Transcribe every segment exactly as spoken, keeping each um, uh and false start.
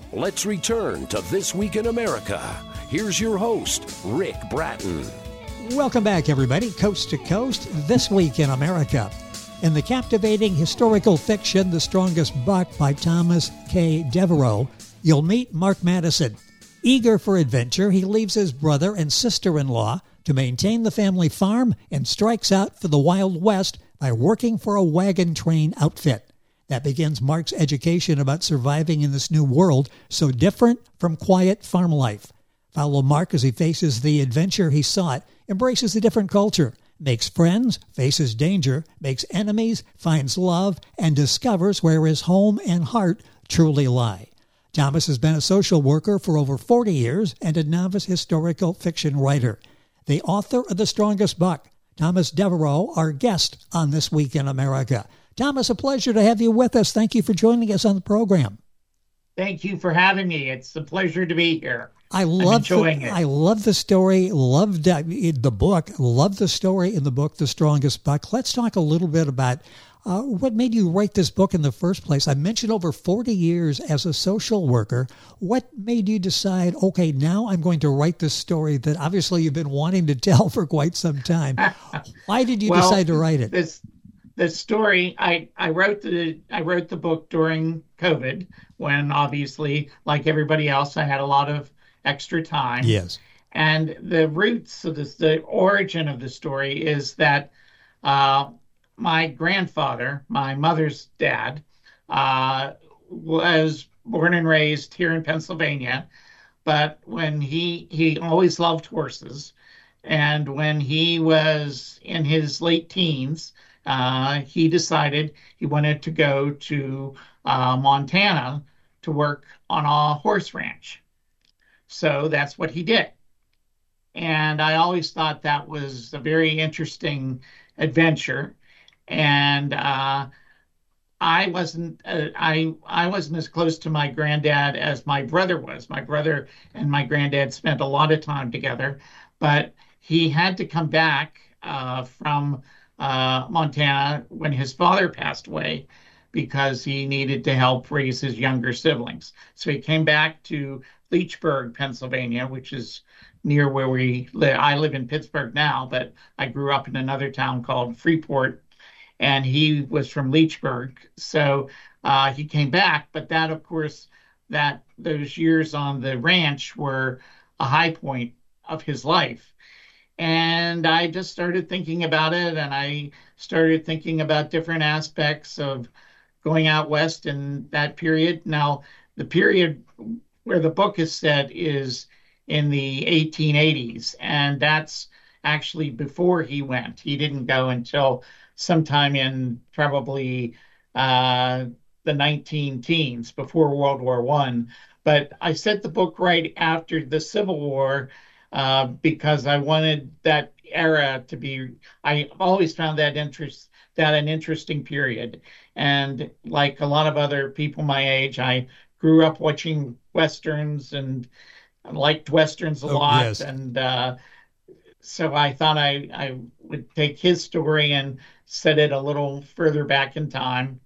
Let's return to This Week in America. Here's your host, Rick Bratton. Welcome back, everybody. Coast to Coast, This Week in America. In the captivating historical fiction, The Strongest Buck by Thomas K. Devereaux, you'll meet Mark Madison. Eager for adventure, he leaves his brother and sister-in-law to maintain the family farm and strikes out for the Wild West by working for a wagon train outfit. That begins Mark's education about surviving in this new world so different from quiet farm life. Follow Mark as he faces the adventure he sought, embraces a different culture, makes friends, faces danger, makes enemies, finds love, and discovers where his home and heart truly lie. Thomas has been a social worker for over forty years and a novice historical fiction writer. The author of The Strongest Buck, Thomas Devereaux, our guest on This Week in America. Thomas, a pleasure to have you with us. Thank you for joining us on the program. Thank you for having me. It's a pleasure to be here. I love enjoying the, it. I love the story, loved uh, the book, love the story in the book, The Strongest Buck. Let's talk a little bit about uh, what made you write this book in the first place. I mentioned over forty years as a social worker. What made you decide, okay, now I'm going to write this story that obviously you've been wanting to tell for quite some time? Why did you well, decide to write it? This the story I, I wrote the I wrote the book during COVID, when obviously, like everybody else, I had a lot of extra time. Yes. And the roots of this, the origin of the story is that uh, my grandfather, my mother's dad, uh, was born and raised here in Pennsylvania. But when he, he always loved horses. And when he was in his late teens, uh, he decided he wanted to go to uh, Montana to work on a horse ranch. So that's what he did. And I always thought that was a very interesting adventure. And uh, I wasn't uh, I I wasn't as close to my granddad as my brother was. My brother and my granddad spent a lot of time together, but he had to come back uh, from uh, Montana when his father passed away, because he needed to help raise his younger siblings. So he came back to Leechburg, Pennsylvania, which is near where we live. I live in Pittsburgh now, but I grew up in another town called Freeport, and he was from Leechburg. So uh, he came back, but that, of course, that those years on the ranch were a high point of his life. And I just started thinking about it, and I started thinking about different aspects of going out west in that period. Now, the period where the book is set is in the eighteen eighties, and that's actually before he went. He didn't go until sometime in probably uh, the nineteen teens, before World War One. But I set the book right after the Civil War uh, because I wanted that era to be, I always found that interest, that an interesting period. And like a lot of other people my age, I grew up watching Westerns and liked Westerns a oh, lot. Yes. And uh, so I thought I, I would take his story and set it a little further back in time.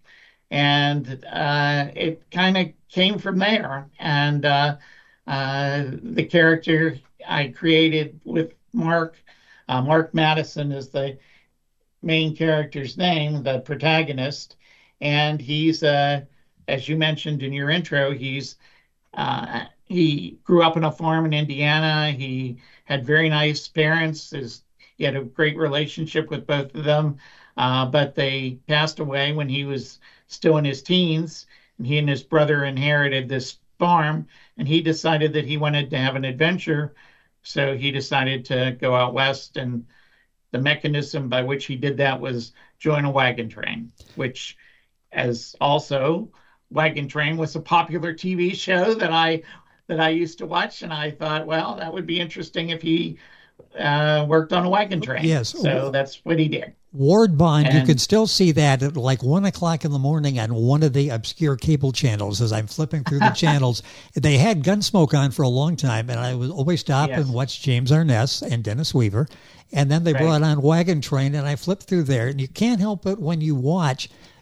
And uh, it kind of came from there. And uh, uh, the character I created with Mark, uh, Mark Madison is the main character's name, the protagonist. And he's, uh, as you mentioned in your intro, he's uh, he grew up on a farm in Indiana. He had very nice parents. His, he had a great relationship with both of them, uh, but they passed away when he was still in his teens. And he and his brother inherited this farm, and he decided that he wanted to have an adventure. So he decided to go out west, and the mechanism by which he did that was join a wagon train, which, as also Wagon Train was a popular T V show that I that I used to watch, and I thought, well, that would be interesting if he uh, worked on a wagon train. Yes. So that's what he did. Ward Bond, And- you can still see that at like one o'clock in the morning on one of the obscure cable channels as I'm flipping through the channels. They had Gunsmoke on for a long time, and I would always stop Yes. and watch James Arness and Dennis Weaver. And then they Right. brought on Wagon Train, and I flipped through there. And you can't help it when you watch,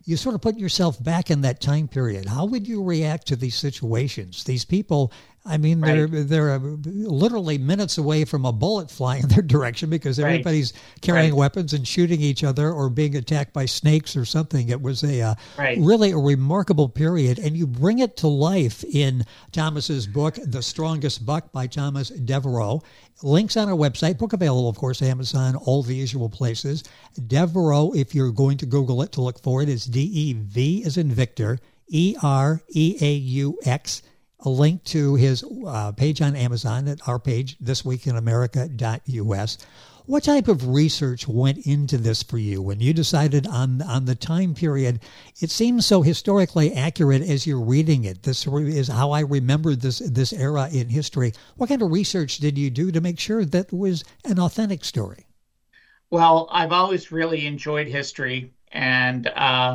you sort of put yourself back in that time period. How would you react to these situations? These people, I mean, they're right. they're literally minutes away from a bullet flying in their direction because everybody's right. carrying right. weapons and shooting each other or being attacked by snakes or something. It was a uh, right. really a remarkable period, and you bring it to life in Thomas's book, The Strongest Buck by Thomas Devereaux. Links on our website, book available, of course, Amazon, all the usual places. Devereaux, if you're going to Google it to look for it, is D E V as in Victor, E R E A U X. A link to his uh, page on Amazon at our page, this week in america dot U S. What type of research went into this for you when you decided on on the time period? It seems so historically accurate as you're reading it. This is how I remembered this this era in history. What kind of research did you do to make sure that it was an authentic story? Well, I've always really enjoyed history, and uh,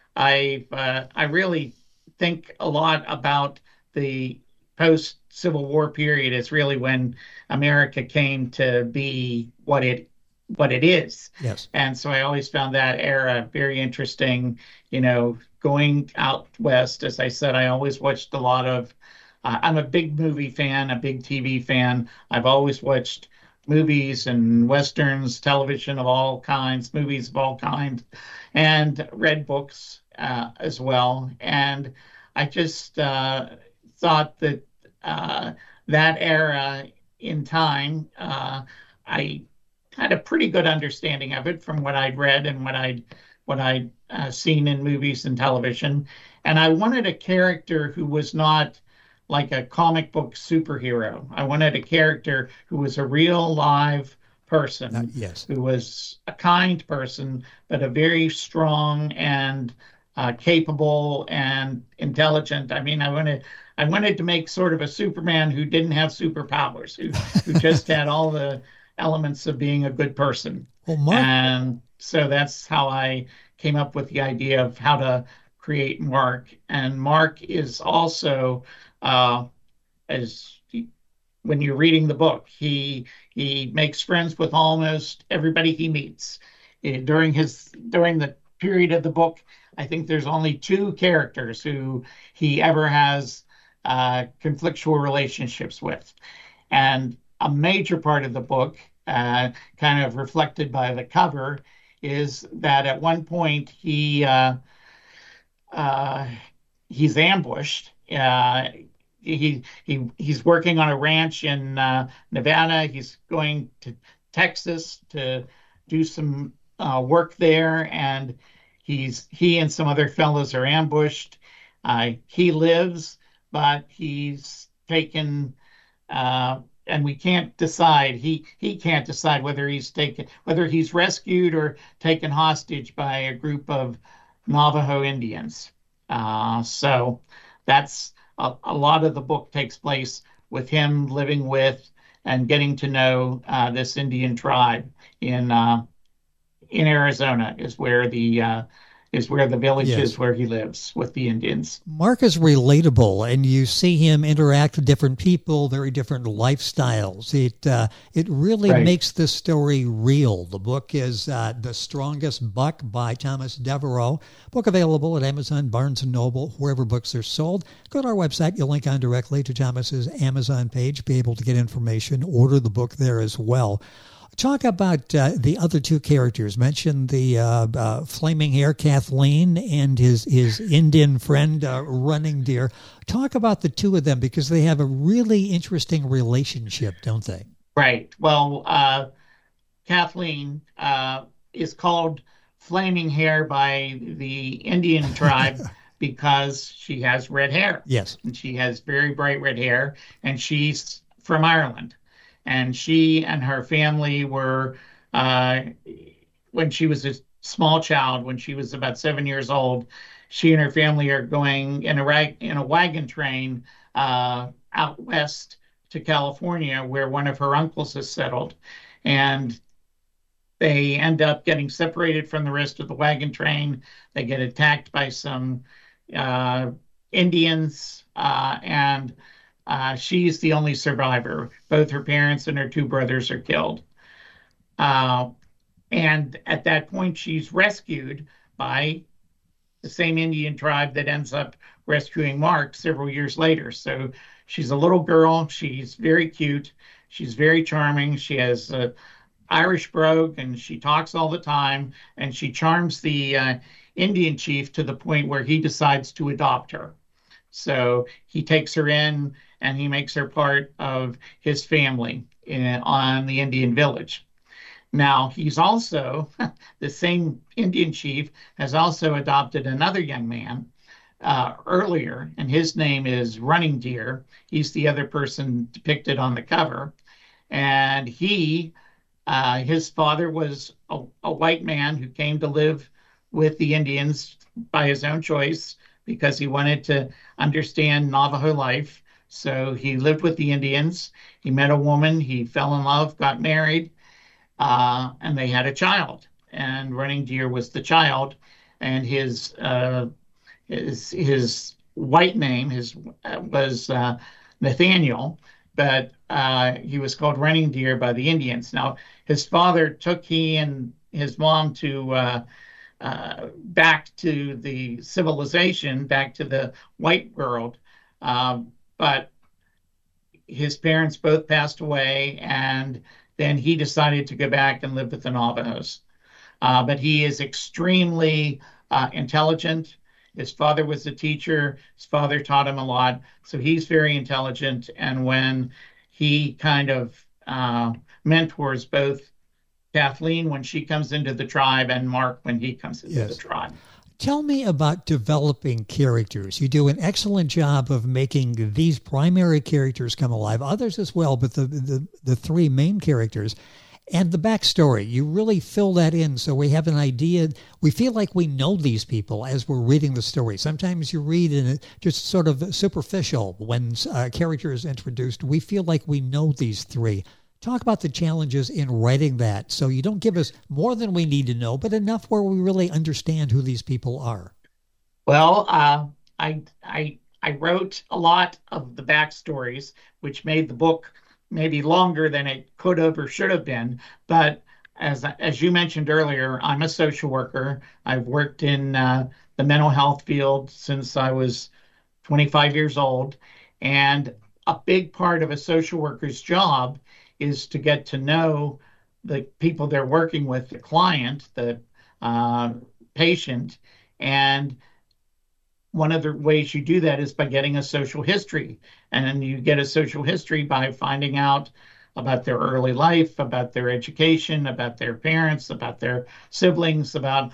I uh, I really think a lot about the post-Civil War period is really when America came to be what it what it is. Yes. And so I always found that era very interesting. You know, going out west, as I said, I always watched a lot of, uh, I'm a big movie fan, a big T V fan. I've always watched movies and Westerns, television of all kinds, movies of all kinds, and read books uh, as well. And I just uh, thought that uh, that era in time, uh, I had a pretty good understanding of it from what I'd read and what I'd what I'd uh, seen in movies and television. And I wanted a character who was not like a comic book superhero. I wanted a character who was a real live person, uh, yes. who was a kind person, but a very strong and uh, capable and intelligent. I mean, I wanted I wanted to make sort of a Superman who didn't have superpowers, who who just had all the elements of being a good person. Well, Mark... And so that's how I came up with the idea of how to create Mark. And Mark is also, uh, as he, when you're reading the book, he he makes friends with almost everybody he meets. During his during the period of the book, I think there's only two characters who he ever has uh, conflictual relationships with. And a major part of the book, uh, kind of reflected by the cover, is that at one point he uh, uh, he's ambushed. Uh, he he he's working on a ranch in uh, Nevada. He's going to Texas to do some uh, work there, and he's he and some other fellows are ambushed. Uh, he lives, but he's taken. Uh, And we can't decide. He he can't decide whether he's taken, whether he's rescued or taken hostage by a group of Navajo Indians. Uh, so that's a, a lot of the book takes place with him living with and getting to know uh, this Indian tribe in uh, in Arizona is where the uh, is where the village yes. is where he lives with the Indians. Mark is relatable, and you see him interact with different people, very different lifestyles. It uh, it really right. makes the story real. The book is uh, The Strongest Buck by Thomas Devereaux. Book available at Amazon, Barnes and Noble, wherever books are sold. Go to our website. You'll link on directly to Thomas's Amazon page. Be able to get information. Order the book there as well. Talk about uh, the other two characters. Mention the uh, uh, flaming hair Kathleen and his, his Indian friend uh, Running Deer. Talk about the two of them because they have a really interesting relationship, don't they? Right. Well, uh, Kathleen uh, is called Flaming Hair by the Indian tribe because she has red hair. Yes. And she has very bright red hair, and she's from Ireland. And she and her family were, uh, when she was a small child, when she was about seven years old, she and her family are going in a, rag, in a wagon train uh, out west to California, where one of her uncles is settled. And they end up getting separated from the rest of the wagon train. They get attacked by some uh, Indians, uh, and Uh, she's the only survivor. Both her parents and her two brothers are killed. Uh, and at that point, she's rescued by the same Indian tribe that ends up rescuing Mark several years later. So she's a little girl. She's very cute. She's very charming. She has a Irish brogue, and she talks all the time, and she charms the uh, Indian chief to the point where he decides to adopt her. So he takes her in and he makes her part of his family in, on the Indian village. Now, he's also, the same Indian chief has also adopted another young man uh, earlier, and his name is Running Deer. He's the other person depicted on the cover. And he, uh, his father was a, a white man who came to live with the Indians by his own choice because he wanted to understand Navajo life. So he lived with the Indians. He met a woman. He fell in love, got married, uh, and they had a child. And Running Deer was the child. And his uh, his his white name his uh, was uh, Nathaniel, but uh, he was called Running Deer by the Indians. Now, his father took he and his mom to uh, uh, back to the civilization, back to the white world. Um, but his parents both passed away, and then he decided to go back and live with the Navajos. Uh, but he is extremely uh, intelligent. His father was a teacher. His father taught him a lot. So he's very intelligent. And when he kind of uh, mentors both Kathleen when she comes into the tribe and Mark when he comes into yes. the tribe. Tell me about developing characters. You do an excellent job of making these primary characters come alive, others as well, but the, the, the three main characters. And the backstory, you really fill that in so we have an idea. We feel like we know these people as we're reading the story. Sometimes you read and it just sort of superficial when a character is introduced. We feel like we know these three. Talk about the challenges in writing that so you don't give us more than we need to know, but enough where we really understand who these people are. Well, uh, I, I, I wrote a lot of the backstories, which made the book maybe longer than it could have or should have been. But as as you mentioned earlier, I'm a social worker. I've worked in uh, the mental health field since I was twenty-five years old. And a big part of a social worker's job is to get to know the people they're working with, the client, the uh, patient. And one of the ways you do that is by getting a social history. And you get a social history by finding out about their early life, about their education, about their parents, about their siblings, about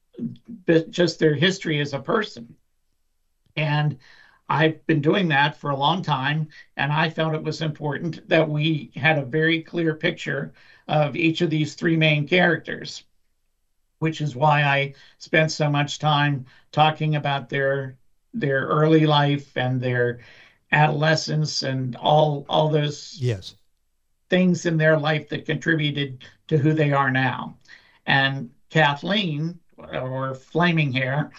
just their history as a person. And I've been doing that for a long time, and I felt it was important that we had a very clear picture of each of these three main characters, which is why I spent so much time talking about their their early life and their adolescence and all all those yes. things in their life that contributed to who they are now. And Kathleen, or Flaming Hair,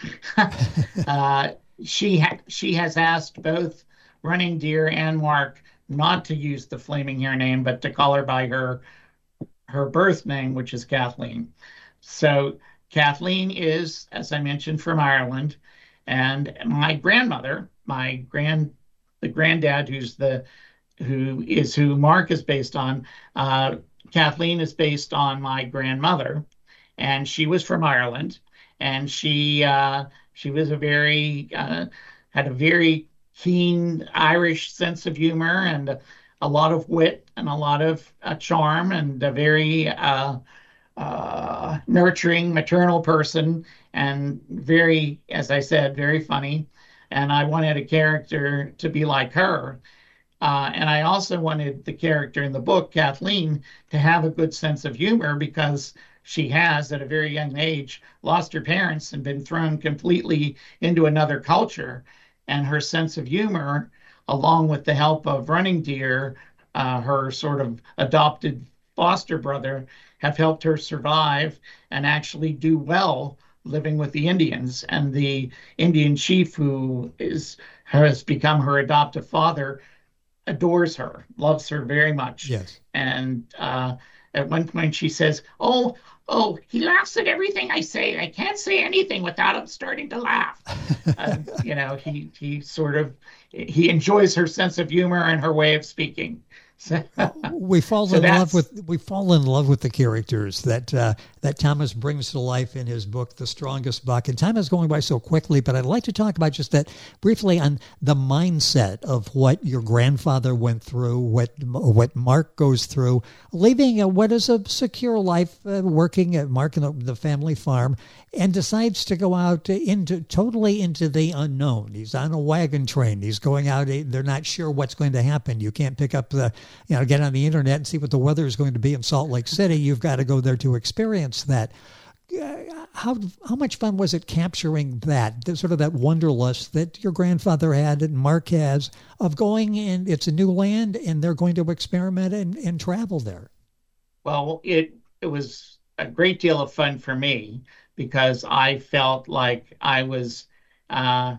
uh, she ha- she has asked both Running Deer and Mark not to use the Flaming Hair name, but to call her by her her birth name, which is Kathleen. So Kathleen is, as I mentioned, from Ireland, and my grandmother, my grand, the granddad, who's the, who is who Mark is based on, uh, Kathleen is based on my grandmother, and she was from Ireland, and she uh, she was a very uh, had a very keen Irish sense of humor and a, a lot of wit and a lot of uh, charm and a very uh, uh, nurturing maternal person and very, as I said, very funny. And I wanted a character to be like her. Uh, and I also wanted the character in the book, Kathleen, to have a good sense of humor because she has, at a very young age, lost her parents and been thrown completely into another culture. And her sense of humor, along with the help of Running Deer, uh, her sort of adopted foster brother, have helped her survive and actually do well living with the Indians. And the Indian chief, who is has become her adoptive father, adores her, loves her very much. Yes. And uh, at one point she says, "Oh, oh, he laughs at everything I say. I can't say anything without him starting to laugh." uh, you know, he he sort of he enjoys her sense of humor and her way of speaking. So, we fall so in that's- love with we fall in love with the characters that uh, that Thomas brings to life in his book, The Strongest Buck. And time is going by so quickly, but I'd like to talk about just that briefly on the mindset of what your grandfather went through, what what Mark goes through, leaving a, what is a secure life, uh, working at Mark and the, the family farm, and decides to go out into totally into the unknown. He's on a wagon train. He's going out. They're not sure what's going to happen. You can't pick up the, you know, get on the internet and see what the weather is going to be in Salt Lake City. You've got to go there to experience that. Uh, how how much fun was it capturing that, the, sort of that wanderlust that your grandfather had and Mark has of going, and it's a new land and they're going to experiment and, and travel there? Well, it it was a great deal of fun for me because I felt like I was uh,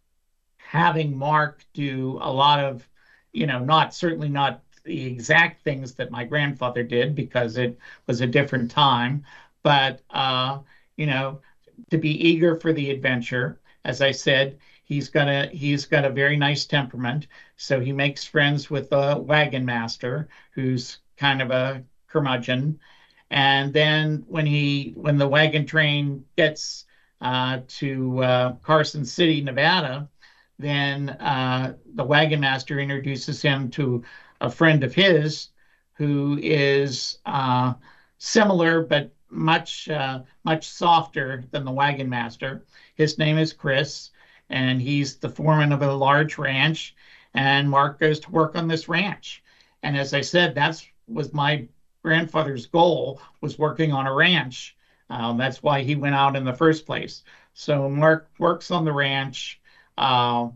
having Mark do a lot of, you know, not certainly not the exact things that my grandfather did because it was a different time, but, uh, you know, to be eager for the adventure. As I said, he's got a he's got a very nice temperament, so he makes friends with the wagon master, who's kind of a curmudgeon. And then when he when the wagon train gets uh, to uh, Carson City, Nevada, then uh, the wagon master introduces him to a friend of his who is uh, similar but much uh, much softer than the wagon master. His name is Chris, and he's the foreman of a large ranch. And Mark goes to work on this ranch. And as I said, that's was my grandfather's goal, was working on a ranch. Um, that's why he went out in the first place. So Mark works on the ranch. Uh,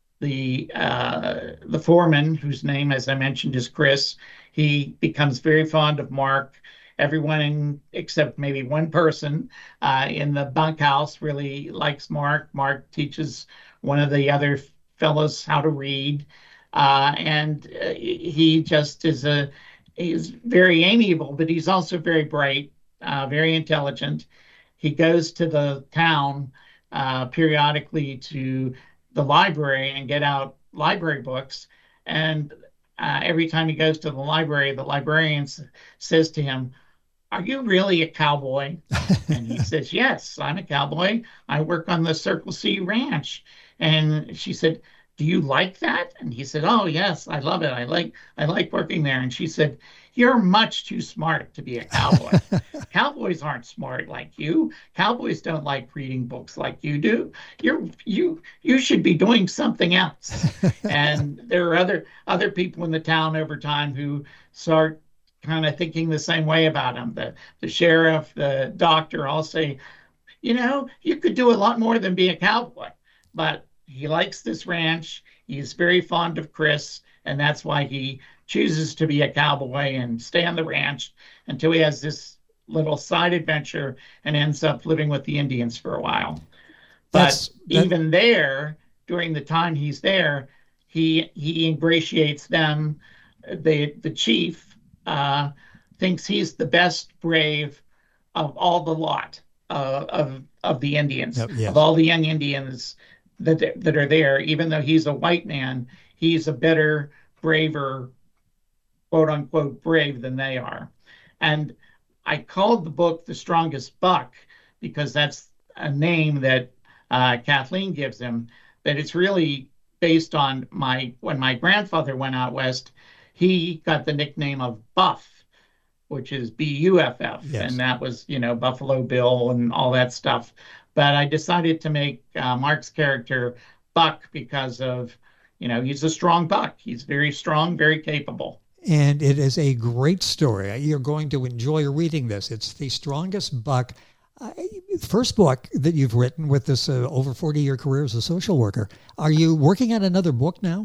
the uh, the foreman, whose name, as I mentioned, is Chris, he becomes very fond of Mark. Everyone in, except maybe one person uh, in the bunkhouse really likes Mark. Mark teaches one of the other fellows how to read. Uh, and uh, he just is a he's very amiable, but he's also very bright, uh, very intelligent. He goes to the town uh, periodically to the library and get out library books. And uh, every time he goes to the library, the librarian s- says to him, "Are you really a cowboy?" And he says, "Yes, I'm a cowboy. I work on the Circle C Ranch." And she said, "Do you like that?" And he said, "Oh, yes, I love it. I like I like working there." And she said, "You're much too smart to be a cowboy. Cowboys aren't smart like you. Cowboys don't like reading books like you do. You're you you should be doing something else." And there are other other people in the town over time who start kind of thinking the same way about him. The the sheriff, the doctor all say, "You know, you could do a lot more than be a cowboy." But he likes this ranch. He's very fond of Chris, and that's why he chooses to be a cowboy and stay on the ranch until he has this little side adventure and ends up living with the Indians for a while. That's But that, even there, during the time he's there, he he ingratiates them. The the chief uh, thinks he's the best brave of all the lot uh, of of the Indians, Yep, yes. of all the young Indians that that are there. Even though he's a white man, he's a better, braver, quote unquote, brave than they are. And I called the book The Strongest Buck because that's a name that uh, Kathleen gives him. But it's really based on my when my grandfather went out west, he got the nickname of Buff, which is B U F F, Yes. and that was, you know, Buffalo Bill and all that stuff. But I decided to make uh, Mark's character Buck because of, you know, he's a strong buck. He's very strong, very capable. and it is a great story. You're going to enjoy reading this. It's The Strongest Buck. Uh, first book that you've written with this uh, over forty-year career as a social worker. Are you working on another book now?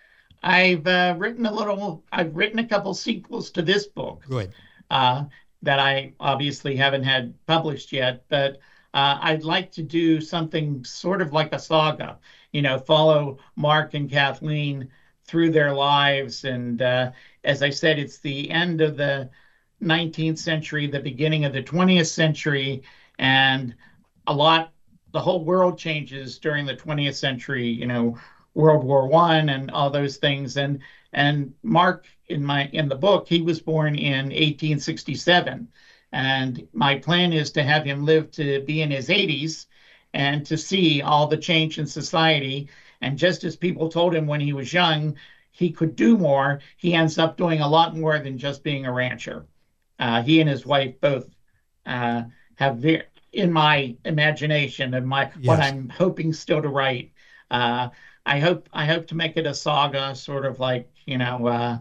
I've uh, written a little, I've written a couple sequels to this book Good. uh, that I obviously haven't had published yet, but uh, I'd like to do something sort of like a saga, you know, follow Mark and Kathleen through their lives. And uh, as I said, it's the end of the nineteenth century, the beginning of the twentieth century, and a lot, the whole world changes during the twentieth century, you know, World War One and all those things. And and Mark, in my in the book, he was born in eighteen sixty-seven. And my plan is to have him live to be in his eighties and to see all the change in society. And just as people told him when he was young, he could do more, he ends up doing a lot more than just being a rancher. Uh, he and his wife both uh, have, very, in my imagination and my yes. what I'm hoping still to write, uh, I hope I hope to make it a saga, sort of like, you know, uh,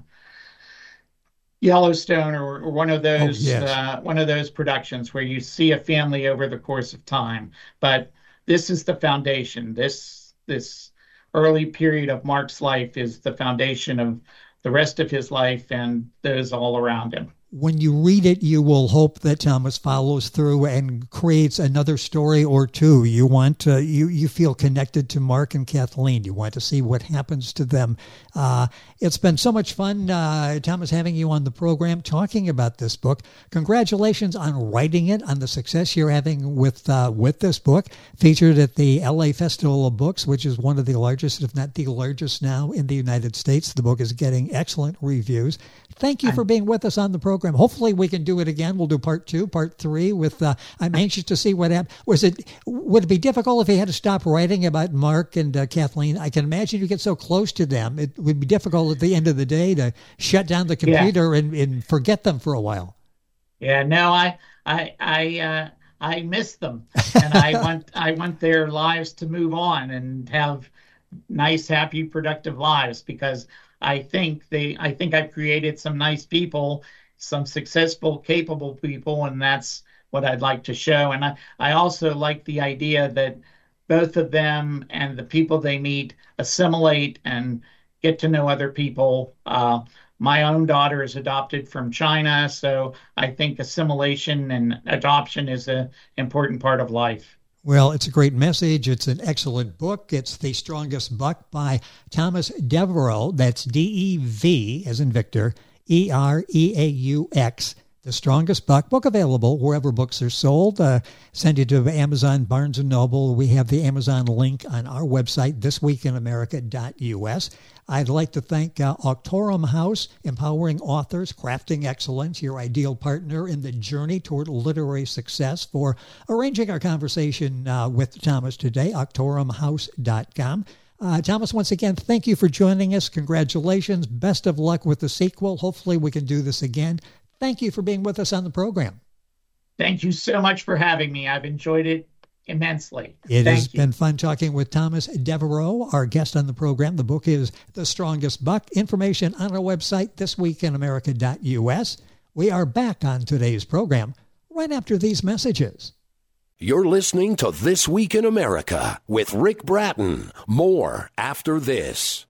Yellowstone or, or one of those oh, yes. uh, one of those productions where you see a family over the course of time. But this is the foundation. This this early period of Mark's life is the foundation of the rest of his life and those all around him. When you read it, you will hope that Thomas follows through and creates another story or two. You want to, you, you feel connected to Mark and Kathleen. You want to see what happens to them. Uh, it's been so much fun, uh, Thomas, having you on the program talking about this book. Congratulations on writing it, on the success you're having with uh, with this book, featured at the L A Festival of Books, which is one of the largest, if not the largest now in the United States. The book is getting excellent reviews. Thank you for being with us on the program. Hopefully we can do it again. We'll do part two, part three with, uh, I'm anxious to see what happened. Was it, would it be difficult if he had to stop writing about Mark and uh, Kathleen? I can imagine you get so close to them. It would be difficult at the end of the day to shut down the computer yeah. and, and forget them for a while. Yeah, no, I, I, I, uh, I miss them, and I want, I want their lives to move on and have nice, happy, productive lives, because I think they, I think I've created some nice people, some successful, capable people, and that's what I'd like to show. And I, I also like the idea that both of them and the people they meet assimilate and get to know other people. Uh, my own daughter is adopted from China, so I think assimilation and adoption is an important part of life. Well, it's a great message. It's an excellent book. It's The Strongest Buck by Thomas Devereux. That's D E V as in Victor, E R E A U X. The Strongest Buck. Book available wherever books are sold. Uh, send it to Amazon, Barnes and Noble. We have the Amazon link on our website, this week in america dot U S. I'd like to thank uh, Auctorum House, empowering authors, crafting excellence, your ideal partner in the journey toward literary success, for arranging our conversation uh, with Thomas today, auctorum house dot com. Uh, Thomas, once again, thank you for joining us. Congratulations. Best of luck with the sequel. Hopefully we can do this again. Thank you for being with us on the program. Thank you so much for having me. I've enjoyed it immensely. It Thank has you. been fun talking with Thomas Devereux, our guest on the program. The book is The Strongest Buck. Information on our website, this week in america dot U S. We are back on today's program right after these messages. You're listening to This Week in America with Rick Bratton. More after this.